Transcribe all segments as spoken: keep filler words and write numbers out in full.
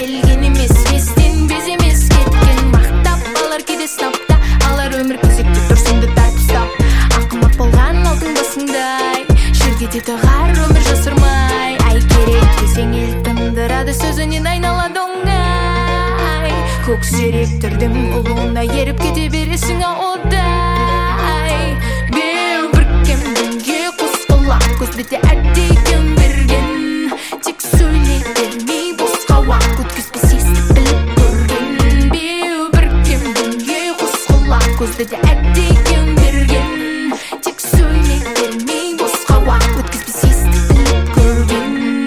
келген емес, естен беземес кеткен. Мақтап алар кейде снапта, алар өмір кезекте тұрсыңды тартып ұстап. Ақымақ болған алтын басыңдай, жерге де тығар өмір жасырмай. Ай керек десең ел тындырады, сөзінен айналады оңай. Көк жүректердің ұлуына еріп кете бересің одай. Беу біркем дүнге қос құлақ, көз беті әттеген берген. Тек сөйлей бермей босқа уақыт өткізбес, естіп біліп көрген. Беу біркем дүнге қос құлақ, көз беті әттеген берген. Тек сөйлей бермей босқа уақыт өткізбес, естіп біліп көрген.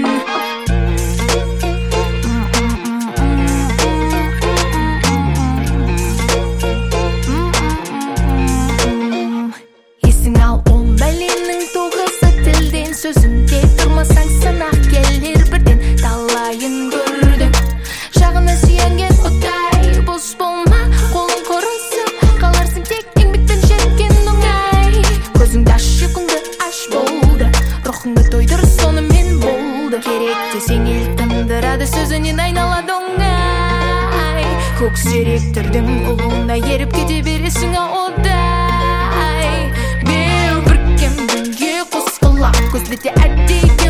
Есің ал он бәленің тоғысы тілден, сөзімде тұрмасаң сынақ келер бірден. Талайын көрдің, жағына сүйенген отай. Бос болма, қолың құрысып қаларсың, тек еңбекпен жеткен оңай. Көзіңді аш, ұйқыңды аш болды, рухыңды тойдыр, сонымен болды. Керек десең ел тындырады, сөзінен айналады оңай. Көк жүректердің ұлуына еріп кете бересің одай. Беу біркем дүнге қос құлақ, көз беті әттеген